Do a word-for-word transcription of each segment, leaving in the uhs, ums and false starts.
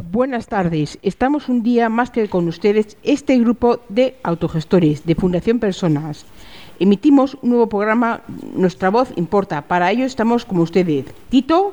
Buenas tardes. Estamos un día más que con ustedes, este grupo de autogestores de Fundación Personas. Emitimos un nuevo programa, Nuestra Voz Importa. Para ello estamos como ustedes. Tito.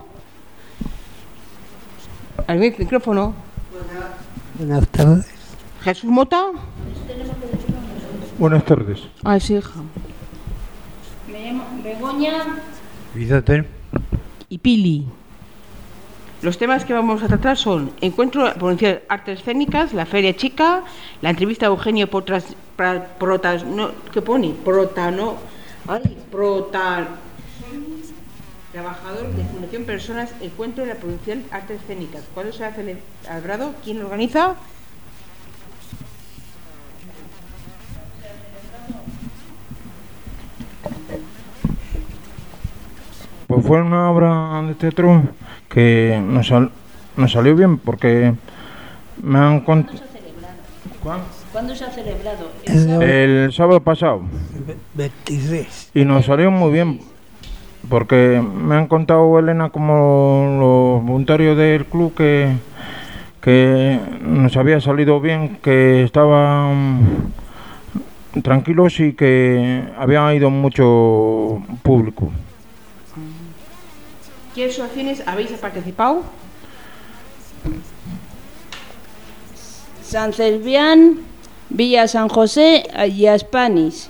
Al micrófono. Buenas tardes. Jesús Mota. Buenas tardes. Ah, es hija. Me llamo Begoña. Fíjate. Y Pili. Los temas que vamos a tratar son Encuentro Provincial Artes Escénicas, la Feria Chica, la entrevista a Eugenio Potras, pra, Protas, no, ¿qué pone? Protano, ay, Protan, trabajador de Fundación Personas, Encuentro de la Provincial Artes Escénicas. ¿Cuándo se ha celebrado? ¿Quién lo organiza? Pues fue una obra de teatro que nos, sal, nos salió bien porque me han contado... ¿Cuándo, ¿Cuándo se ha celebrado? ¿El sábado? El sábado pasado. veintitrés. Y nos salió muy bien porque me han contado Elena como los voluntarios del club que, que nos había salido bien, que estaban tranquilos y que había ido mucho público. ¿Qué asociaciones habéis participado? San Cebrián, Villa San José y Aspanis.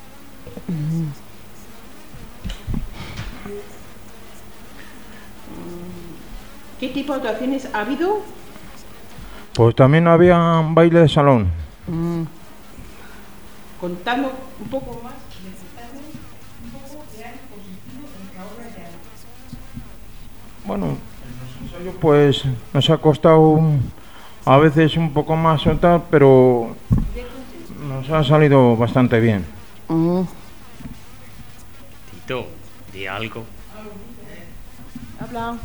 ¿Qué tipo de actuaciones ha habido? Pues también había un baile de salón. Mm. Contando un poco más, un poco de algo positivo en la obra de arte. Bueno, el ensayo pues nos ha costado a veces un poco más soltar, pero nos ha salido bastante bien. Mm. Tito, di algo. Habla.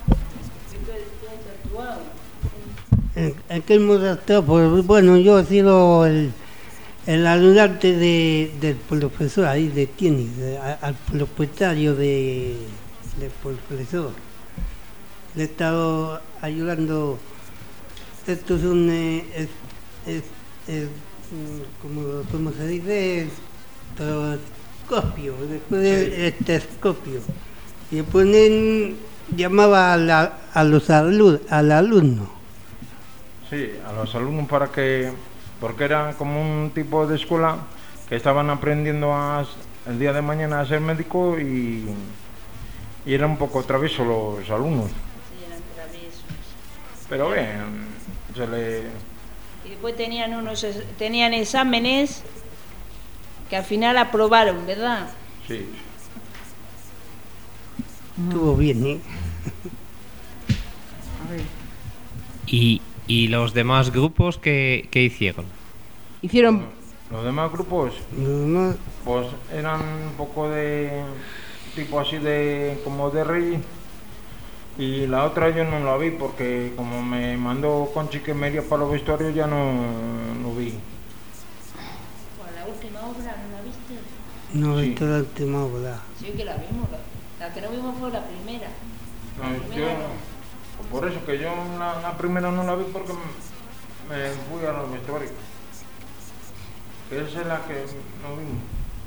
¿En, en qué hemos actuado? Pues bueno, yo he sido el, el ayudante de, del profesor ahí de tenis, de, a, al propietario de, del profesor. Le he estado ayudando. Esto es un eh, es, es, es, como, ¿cómo se dice? Estetoscopio, después de estetoscopio. Y después llamaba a, la, a los alumnos, al alumno. Sí, a los alumnos para que, porque era como un tipo de escuela que estaban aprendiendo a, el día de mañana a ser médico y, y eran un poco traviesos los alumnos. Sí, eran traviesos. Pero bien, se le... Y después tenían unos tenían exámenes que al final aprobaron, ¿verdad? Sí. Estuvo bien, ¿eh? A ver. ¿Y, y los demás grupos qué, qué hicieron? Hicieron... Los demás grupos, No, no, pues eran un poco de tipo así de como de rey, y la otra yo no la vi porque como me mandó Conchi que me iría para los vestuarios ya no lo vi. Bueno, la última obra, ¿no la viste? no he Sí. visto la última obra. Sí que la vimos. La, la que no vimos fue la primera. La No, primera yo, no. por eso que yo la, la primera no la vi porque me, me fui a los vestuarios. Que esa es la que no vimos.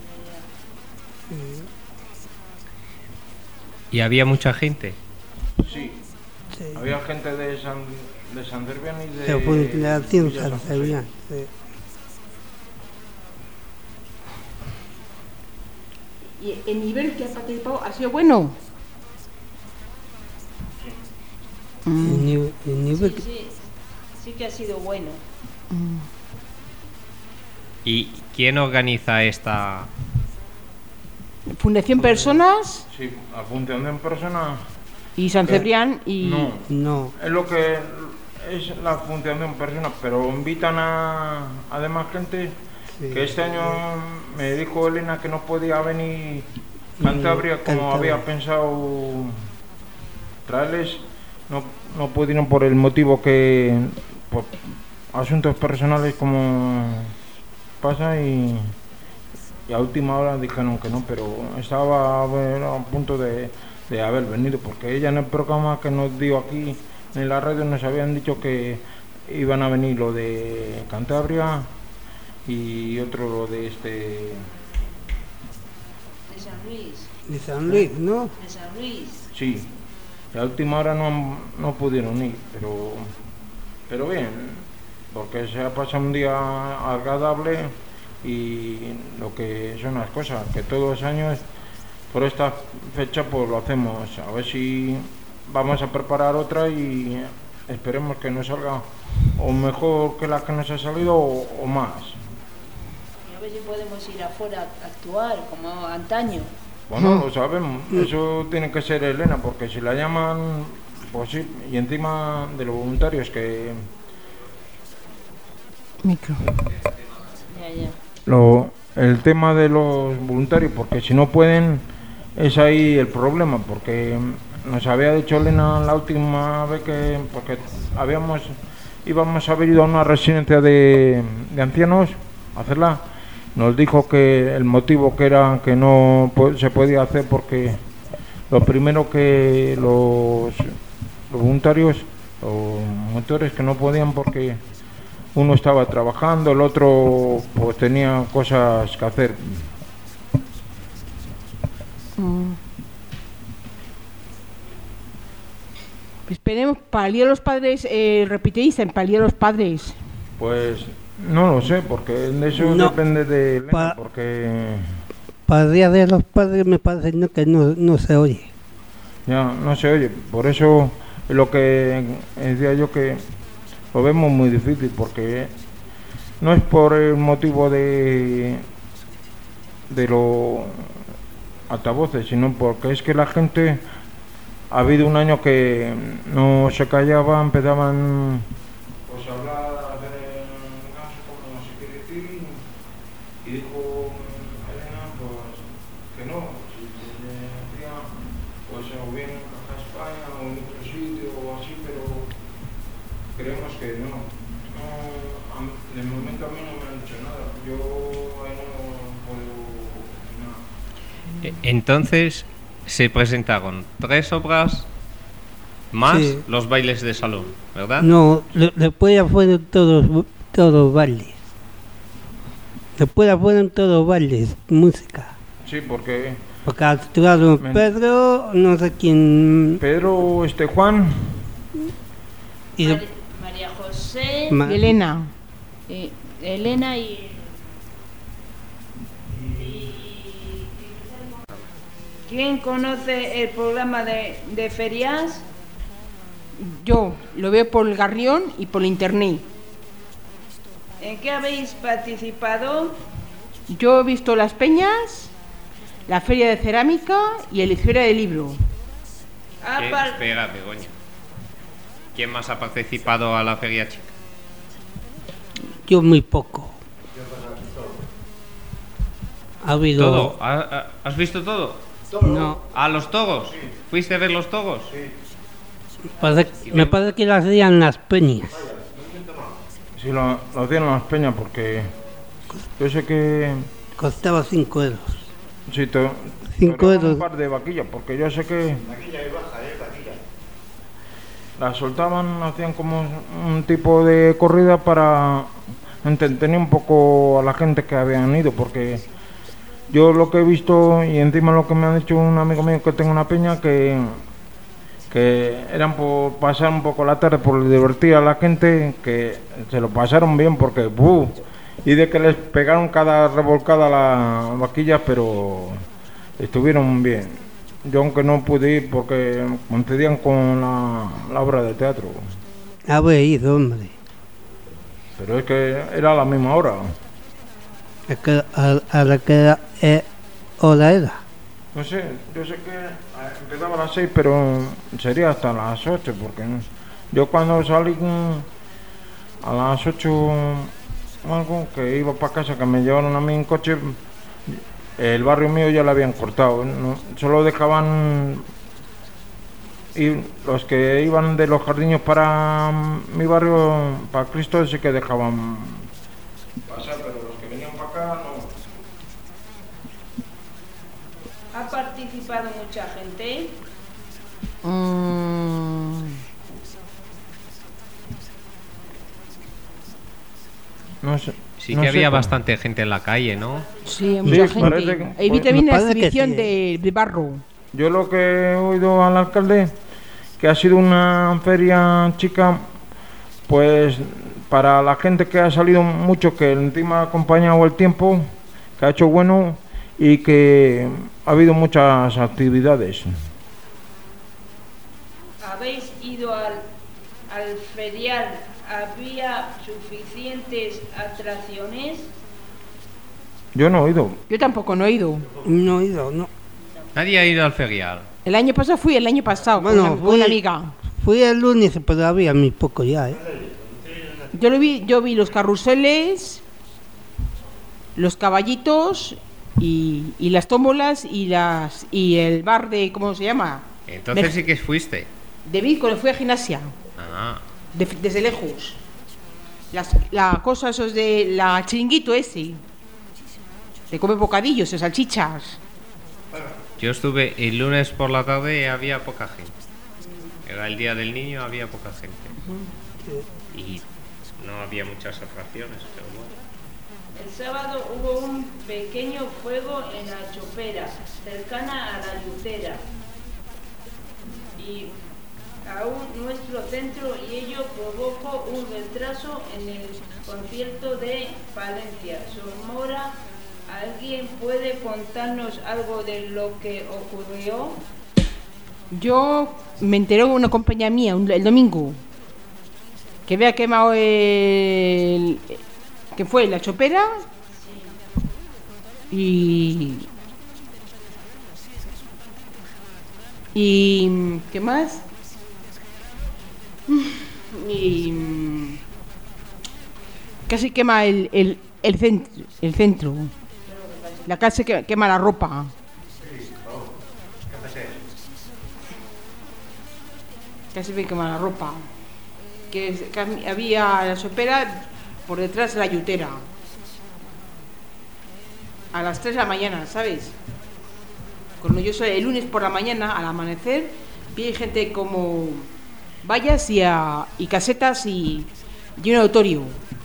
¿Y había mucha gente? Sí, Sí. había gente de San, de San Cebrián y de... Se fue la Villa San San José. Cebrián, sí. ¿Y el nivel que ha participado ha sido bueno? El nivel, el nivel Sí, que- sí, sí que ha sido bueno. ¿Y quién organiza esta...? Fundación Personas Sí, la función de persona y San Cebrián y... no, no, es lo que es la función de persona, pero invitan a, a demás gente. sí. Que este año me dijo Elena que no podía venir Cantabria como Cantabria. había pensado traerles, no, no pudieron por el motivo que por asuntos personales como pasa y, y a última hora dijeron que no, pero estaba a, ver, a punto de, de haber venido porque ella en el programa que nos dio aquí en la radio nos habían dicho que iban a venir lo de Cantabria y otro lo de este... De San Luis. De San Luis, ¿no? De San Luis. Sí, la última hora no, no pudieron ir, pero, pero bien, porque se ha pasado un día agradable y lo que son las cosas, que todos los años por esta fecha pues lo hacemos, a ver si vamos a preparar otra y esperemos que nos salga o mejor que la que nos ha salido o, o más. Y a ver si podemos ir afuera a actuar como antaño. Bueno, lo sabemos, eso tiene que ser Elena, porque si la llaman, pues sí, y encima de los voluntarios que... Micro. Ya, ya. Lo, el tema de los voluntarios, porque si no pueden, es ahí el problema, porque nos había dicho Elena la última vez que, porque habíamos, íbamos a haber ido a una residencia de, de ancianos a hacerla. Nos dijo que el motivo que era que no se podía hacer porque lo primero que los, los voluntarios, los motores que no podían porque uno estaba trabajando, el otro pues tenía cosas que hacer. Mm. Esperemos, para el Día de los Padres, eh, repitéis en para el Día de los Padres. Pues no lo sé, porque de eso No. depende de Elena, Pa- porque Para el Día de los Padres me parece no, que no, no se oye. ya no se oye, por eso es lo que decía yo, que lo vemos muy difícil, porque no es por el motivo de de los altavoces, sino porque es que la gente, ha habido un año que no se callaba, empezaban pues a hablar, a hacer el caso, como se quiere decir, y dijo Elena pues que no, si se decía pues o bien en Caja España o en otro sitio o así, pero creemos que no. No, a mí- de momento a mí no me han dicho nada, yo ahí no puedo nada. E- Entonces se presentaron tres obras más Sí. los bailes de salón, ¿verdad? No, de- después ya fueron todos, todos bailes. Después ya fueron todos bailes, música. Sí, porque Porque actuaron Men- Pedro, no sé quién. Pedro, este Juan, Y de- Mari- María José, Ma- Y Elena. eh, Elena y... ¿Quién conoce el programa de, de ferias? Yo lo veo por el Garrión y por internet. ¿En qué habéis participado? Yo he visto las peñas, la feria de cerámica y el feria de libro. Ah, Eh, par- espera, Begoña. ¿Quién más ha participado a la feria chica? yo muy poco. Ha habido. ¿Todo? ¿Ha- ha- ¿Has visto todo? No, ¿A los togos? ¿Fuiste a ver los togos? parece- me parece que las hacían las peñas. sí lo, lo hacían en las peñas, porque yo sé que Costaba cinco euros. sí, to, Cinco toreaban euros. un par de vaquillas, porque yo sé que las soltaban, hacían como un tipo de corrida para entretener un poco a la gente que habían ido, porque yo lo que he visto y encima lo que me ha dicho un amigo mío que tengo una peña, que que eran por pasar un poco la tarde, por divertir a la gente, que se lo pasaron bien, porque ¡buh! Y de que les pegaron cada revolcada a la vaquilla, pero estuvieron bien. Yo aunque no pude ir porque coincidían con la, la obra de teatro, Había ido, hombre. pero es que era a la misma hora. Es que a, a la que era, eh, hora era. No sé, yo sé que eh, empezaba a las seis, pero sería hasta las ocho, porque no- yo cuando salí mm, a las ocho algo, que iba para casa, que me llevaron a mí en coche, el barrio mío ya lo habían cortado, ¿no? Solo dejaban ir los que iban de los jardines para mm, mi barrio, para Cristo, sí que dejaban pasar, pero los que venían para acá no. ¿Ha participado mucha gente? Mm, No sé. Sí no que sé había cómo. bastante gente en la calle, ¿no? Sí, hay mucha Sí, parece gente. que- Ahí vi pues, también me la parece que exhibición sí, de, de barro. Yo lo que he oído al alcalde, que ha sido una feria chica, pues para la gente que ha salido mucho, que encima ha acompañado el tiempo, que ha hecho bueno y que ha habido muchas actividades. ¿Habéis ido al, al ferial? ¿Había suficientes atracciones? Yo no he oído. Yo tampoco no he ido. No he ido, no. Nadie ha ido al ferial. El año pasado fui, el año pasado, Bueno, con, una, con fui- una amiga. Fui el lunes, pero había muy poco ya, ¿eh? Yo lo vi, yo vi los carruseles, los caballitos y, y las tómbolas y las y el bar de, ¿cómo se llama? Entonces De- sí que fuiste. De vi cuando fui a gimnasia, Ah, de- desde lejos. Las, la cosa esos de la chiringuito ese, de comer bocadillos y salchichas. yo estuve el lunes por la tarde y había poca gente. Era el día del niño, había poca gente. Y no había muchas atracciones, pero bueno. El sábado hubo un pequeño fuego en la chopera, cercana a la Yutera. Y aún nuestro centro y ello provocó un retraso en el concierto de Palencia. Somora, ¿alguien puede contarnos algo de lo que ocurrió? Yo me enteré de una compañía mía un- el domingo que había quemado el. que fue la chopera y. y. ¿qué más? Y. casi quema el, el, el, centro, el centro. La casa que quema la ropa. Casi me quema la ropa. Que, es- que había la sopera por detrás de la yutera. A las tres de la mañana, ¿sabes? Cuando yo soy el lunes por la mañana, al amanecer, vi gente como vallas y, a- y casetas y, y un auditorio.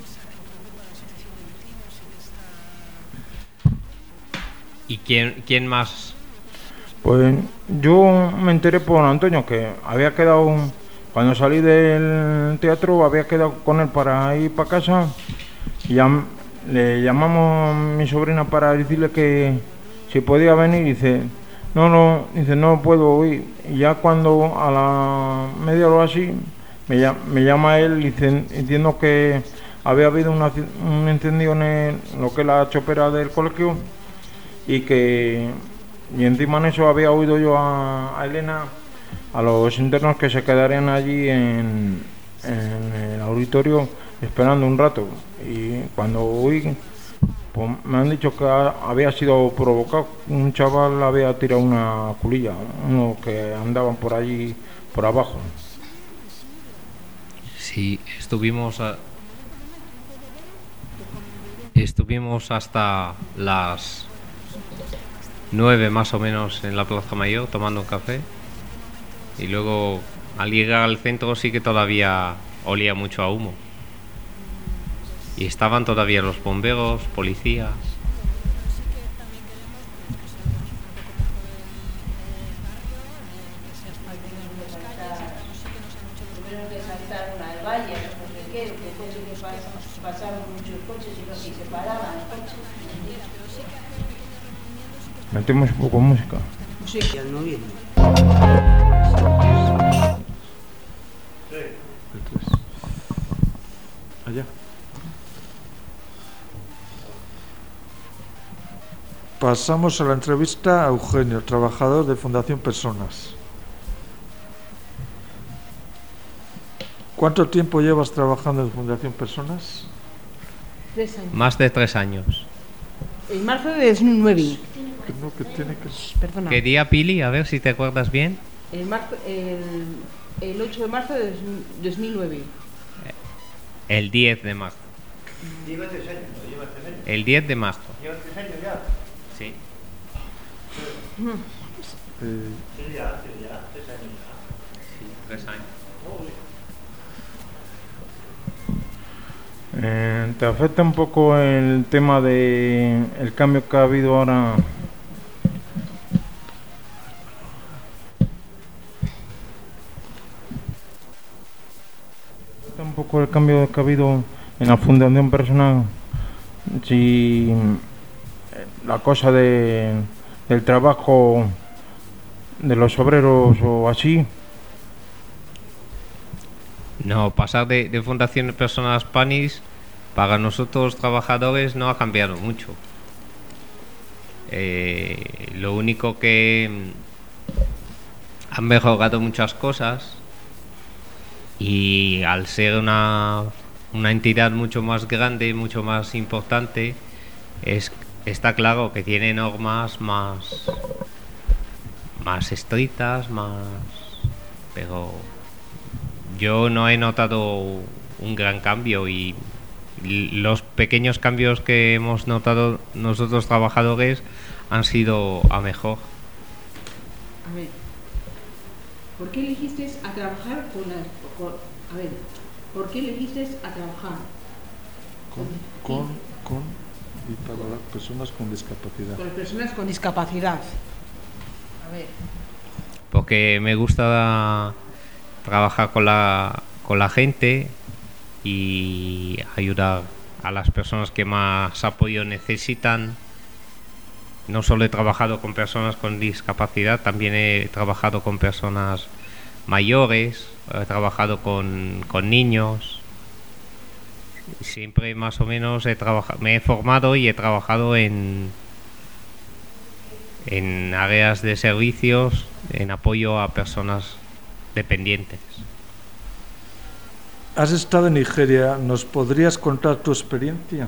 ¿Y quién, quién más? Pues yo me enteré por Antonio que había quedado, cuando salí del teatro, había quedado con él para ir para casa. Y llam- le llamamos a mi sobrina para decirle que si podía venir. Y dice, no, no, dice, no puedo ir. Y ya cuando a la media hora así, me, llam- me llama él dice- diciendo que había habido una ci- un incendio en el- lo que es la chopera del colegio y que y encima en eso había oído yo a, a Elena, a los internos que se quedarían allí en, en el auditorio esperando un rato. Y cuando oí, pues me han dicho que ha- había sido provocado. Un chaval había tirado una culilla, uno que andaban por allí, por abajo. Sí, estuvimos a- estuvimos hasta las nueve más o menos en la Plaza Mayor tomando un café y luego al llegar al centro sí que todavía olía mucho a humo y estaban todavía los bomberos, policías. Tuvieron que saltar una valla, no sé qué, que coches que pas- pasaban muchos coches y no y se paraban los coches. Metemos un poco de música. Ya no viene. Allá. Pasamos a la entrevista a Eugenio, trabajador de Fundación Personas. ¿Cuánto tiempo llevas trabajando en Fundación Personas? Tres años. Más de tres años. En marzo de dos mil nueve. Que no, que tiene que... Perdona. ¿Qué día, Pili? A ver si te acuerdas bien. El, marzo, el, el ocho de marzo de dos mil nueve. El diez de marzo. El diez de marzo. Sí. Eh, Sí, tres años. Eh, ¿Te afecta un poco el tema de el cambio que ha habido ahora? ¿Te afecta un poco el cambio que ha habido en la fundación personal? Si la cosa de, del trabajo de los obreros o así. No, pasar de, de Fundación Personas Panis para nosotros trabajadores no ha cambiado mucho. Eh, lo único que mm, han mejorado muchas cosas, y al ser una, una entidad mucho más grande, mucho más importante, es, está claro que tiene normas más, más estrictas, más... pero yo no he notado un gran cambio, y los pequeños cambios que hemos notado nosotros trabajadores han sido a mejor. A ver, ¿por qué elegiste a trabajar con las... con- a ver, ¿por qué elegiste a trabajar? Con, con, con y para las personas con discapacidad. Con las personas con discapacidad. A ver, Porque me gusta trabajar con la, con la gente y ayudar a las personas que más apoyo necesitan. No solo he trabajado con personas con discapacidad, también he trabajado con personas mayores, he trabajado con, con niños. Siempre más o menos he trabajado, me he formado y he trabajado en, en áreas de servicios, en apoyo a personas dependientes. Has estado en Nigeria, ¿nos podrías contar tu experiencia?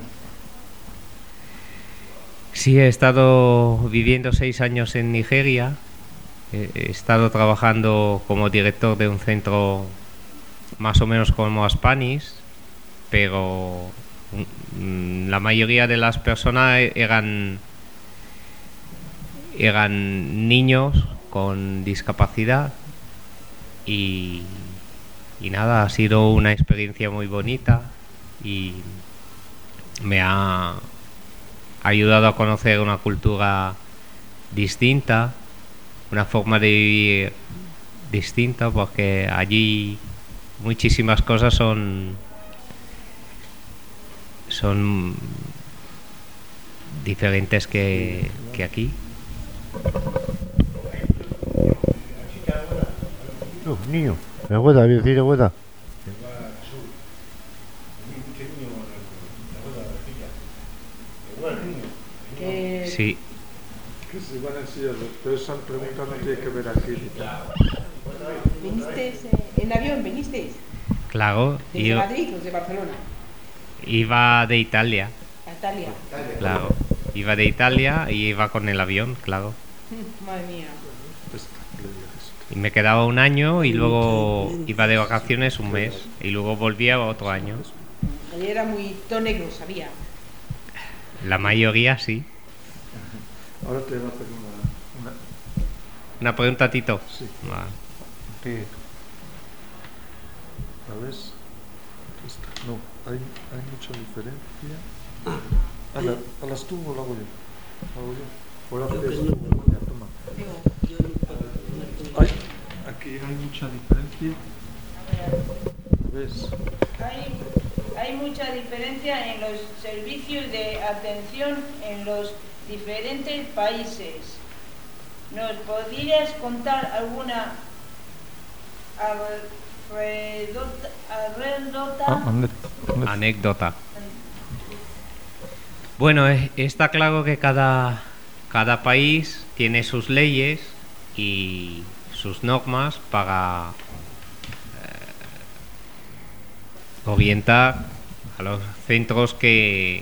Sí, he estado viviendo seis años en Nigeria. He he estado trabajando como director de un centro más o menos como Aspanis, pero mm, la mayoría de las personas eran eran niños con discapacidad, y, y nada, ha sido una experiencia muy bonita y me ha ayudado a conocer una cultura distinta, una forma de vivir distinta, porque allí muchísimas cosas son son diferentes que, que aquí. Oh, niño, me acuerda, bien, sí, me acuerda. que... Sí, Que se van en sillas, pero esa pregunta no tiene que ver aquí. ¿Vinisteis eh, en avión? ¿Vinisteis? claro, ¿Desde yo Madrid o de Barcelona? iba de Italia, A Italia. claro, iba de Italia y iba con el avión, claro. Madre mía. Y me quedaba un año y luego iba de vacaciones un mes y luego volvía otro año. Allí era muy todo negro, sabía. La mayoría sí. Ahora te voy a hacer una... una Una pregunta, Tito. sí, Vale. ¿qué? ¿La ves? Esta. No, hay, hay mucha diferencia. ¿A la, a las tú o la hago yo? ¿La hago yo? ¿O la haces tú? Ya, toma. Ay, aquí hay mucha diferencia. ¿La ves? Hay, hay mucha diferencia en los servicios de atención en los diferentes países. ¿Nos podrías contar alguna anécdota? Ah, ande, ande. Anécdota. Bueno, eh, está claro que cada, cada país tiene sus leyes y sus normas para eh, orientar a los centros que,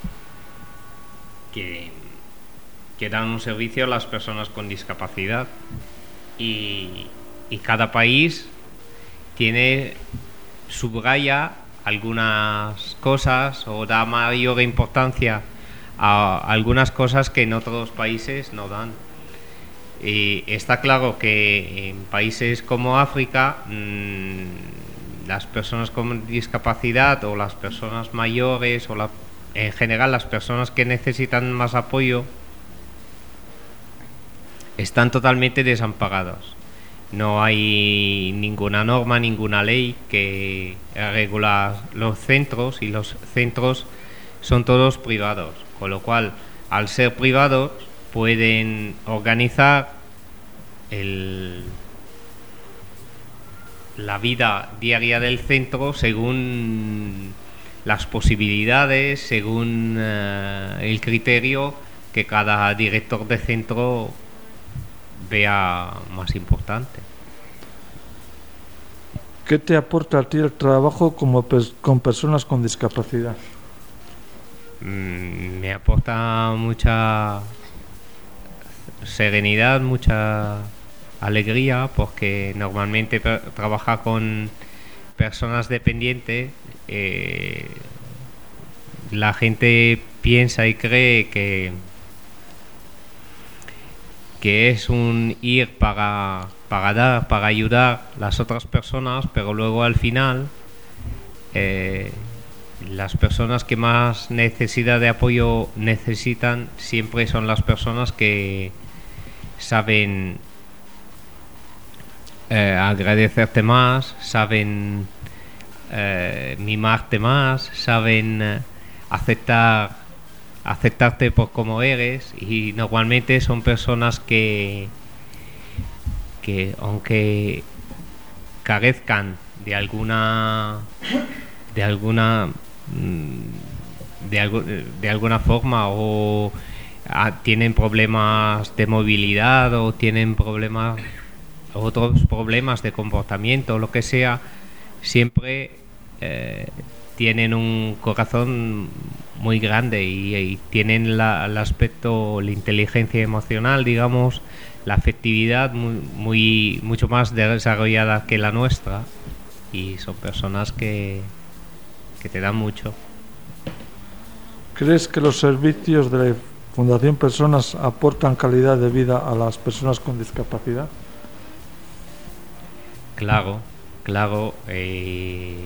que, que dan un servicio a las personas con discapacidad. Y, y cada país tiene, subraya algunas cosas o da mayor importancia a algunas cosas que en otros países no dan. Y está claro que en países como África mmm, las personas con discapacidad o las personas mayores o la, en general las personas que necesitan más apoyo están totalmente desamparados. No hay ninguna norma, ninguna ley que regula los centros, y los centros son todos privados, con lo cual, al ser privados, pueden organizar el, la vida diaria del centro según las posibilidades, según uh, el criterio que cada director de centro vea más importante. ¿Qué te aporta a ti el trabajo como pers- con personas con discapacidad? Mm, me aporta mucha serenidad, mucha alegría, porque normalmente per- trabajar con personas dependientes, eh, la gente piensa y cree que que es un ir para, para dar, para ayudar a las otras personas, pero luego al final eh, las personas que más necesidad de apoyo necesitan siempre son las personas que saben eh, agradecerte más, saben eh, mimarte más, saben eh, aceptar aceptarte por como eres, y normalmente son personas que que aunque carezcan de alguna de alguna de, algo, de alguna forma o a, tienen problemas de movilidad o tienen problemas otros problemas de comportamiento o lo que sea, siempre eh, tienen un corazón muy grande y, y tienen la, el aspecto, la inteligencia emocional, digamos, la afectividad muy, muy mucho más desarrollada que la nuestra, y son personas que, que te dan mucho. ¿Crees que los servicios de la Fundación Personas aportan calidad de vida a las personas con discapacidad? Claro, claro. Eh,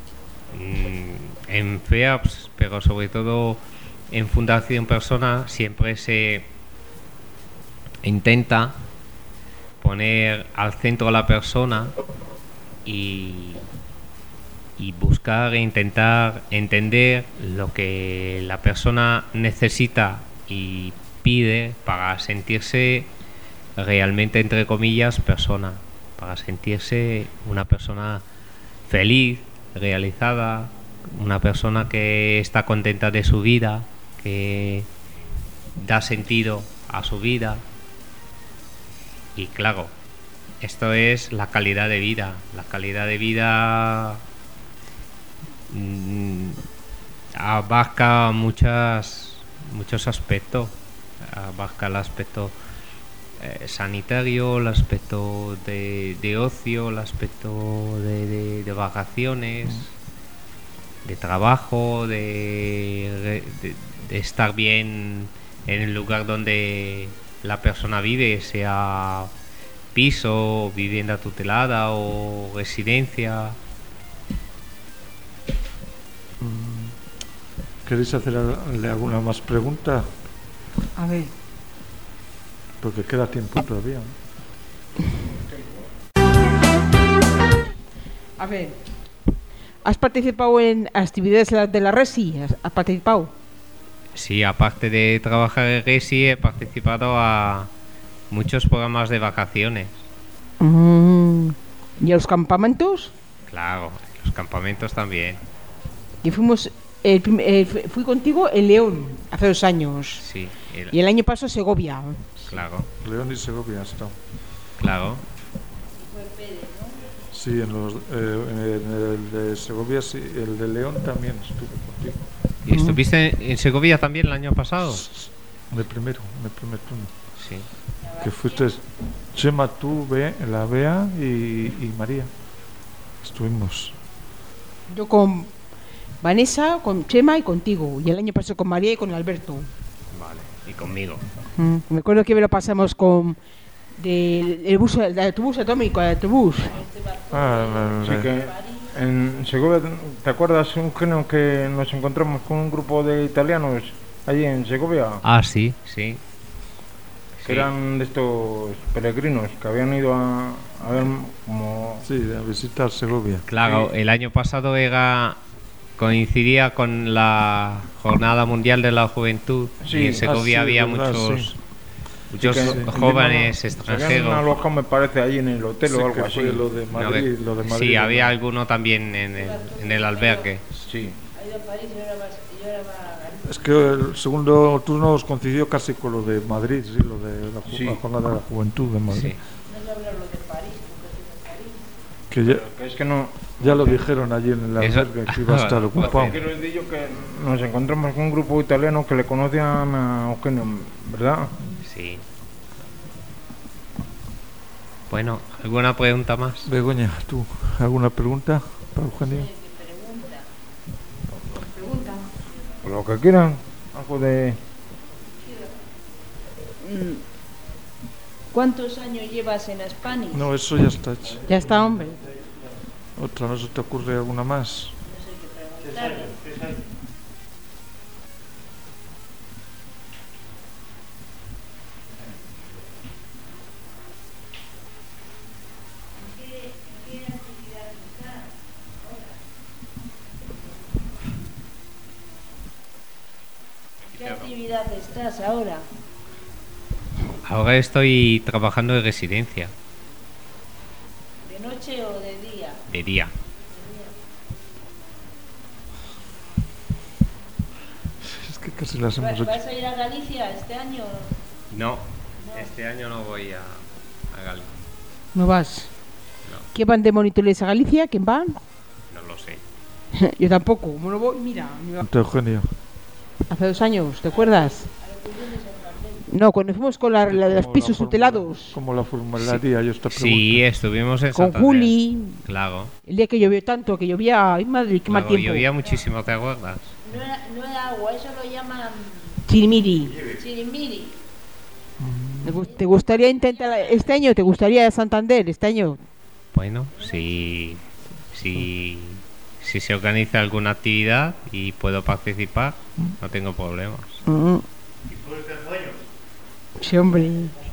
en FEAPS, pero sobre todo en Fundación Persona, siempre se intenta poner al centro a la persona y, y buscar e intentar entender lo que la persona necesita y pide para sentirse realmente, entre comillas, persona, para sentirse una persona feliz, realizada, una persona que está contenta de su vida, que da sentido a su vida. Y claro, esto es la calidad de vida. La calidad de vida mmm, abarca muchas, muchos aspectos. Abarca el aspecto eh, sanitario, el aspecto de, de ocio, el aspecto de, de, de vacaciones, de trabajo, de, de, de estar bien en el lugar donde la persona vive, sea piso, vivienda tutelada o residencia. ¿Queréis hacerle alguna más pregunta? A ver. Porque queda tiempo todavía, ¿no? A ver. ¿Has participado en actividades de la Resi? ¿Has participado? Sí, aparte de trabajar en Resi, he participado a muchos programas de vacaciones. Mm. ¿Y a los campamentos? Claro, los campamentos también. Y fuimos, el, el, fui contigo en León hace dos años. Sí. El, y el año pasado Segovia. Claro. León y Segovia has estado. Claro. Sí, en, los, eh, en el de Segovia sí, el de León también estuve contigo. ¿Y estuviste en Segovia también el año pasado? En el primero, en el primer turno. Sí. Que fuiste Chema, tú, Be, la Bea y, y María. Estuvimos. Yo con Vanessa, con Chema y contigo. Y el año pasado con María y con Alberto. Vale, y conmigo. Mm. Me acuerdo que me lo pasamos con del el bus, el autobús atómico, el autobús. Ah, Sí, que En Segovia, ¿te acuerdas, Eugenio, que nos encontramos con un grupo de italianos allí en Segovia? Ah, sí, sí. Que Sí. eran de estos peregrinos que habían ido a, a ver como... Sí, a visitar Segovia. Claro, el año pasado era coincidía con la Jornada Mundial de la Juventud Sí, y en ah, Segovia sí, había verdad, muchos, sí. muchos que- jóvenes Se habían extranjeros. alojado, me parece, ahí en el hotel Sí, o que algo así. fue lo de No, Madrid, que- lo de Madrid. sí, ¿no? había alguno también en el, en el albergue. Sí. Ha ido a París y ahora va, y ahora va a Galicia. Es que el segundo turno os coincidió casi con lo de Madrid, sí, lo de la, ju- Sí. la jornada de la juventud de Madrid. Sí. No se habla lo de París, porque es de París. Que ya, Que es que no... ya lo dijeron allí en el Eso- albergue que iba a estar Joder. ocupado. Quiero decir yo que nos encontramos con un grupo italiano que le conocían a Eugenio, ¿verdad? Sí. Bueno, ¿alguna pregunta más? Begoña, ¿tú alguna pregunta para Eugenio? Pregunta. Por lo que quieran. Algo de... Mm, ¿Cuántos años llevas en Spanish? No, eso ya está hecho. Ya está, hombre. Otra, ¿no se te ocurre alguna más? ¿Qué actividad estás ahora? Ahora estoy trabajando en residencia, ¿De noche o de día? de día. Es que casi las ¿Va- hemos hecho. ¿Vas a ir a Galicia este año? No, este año no voy a, a Galicia, No vas. No. ¿Quién van de monitores a Galicia? ¿Quién van? no lo sé. Yo tampoco. Como no voy, mira. mira. Eugenio. Hace dos años, ¿te acuerdas? No, cuando fuimos con la, la de los Como pisos la formula- tutelados. Como la formularía yo esta pregunta. Sí, estuvimos en Con Santander. Juli. Claro. El día que llovió tanto, que llovía. ¡Ay, madre, qué mal Claro, tiempo! llovía muchísimo, ¿te acuerdas? No era, no era agua, eso lo llaman Chirimiri. chirimiri. ¿Te gu- ¿Te gustaría intentar este año? ¿Te gustaría Santander este año? Bueno, si, si, si se organiza alguna actividad y puedo participar, no tengo problemas. Mm. Sí, hombre.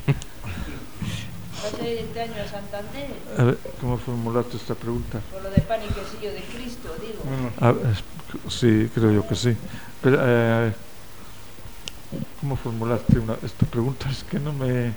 ¿Vas a ir este año a Santander? A ver, ¿cómo formulaste esta pregunta? Por lo de pan y quesillo de Cristo, digo. A ver, es- sí, creo yo que sí. Pero, eh, ¿cómo formulaste una, esta pregunta? Es que no me...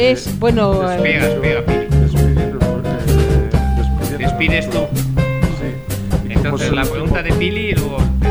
es, bueno... eh, Despega, despega, Pili. Despidiendo, eh, despidiendo Despides tú. Sí. Y como Entonces se- la pregunta de Pili y luego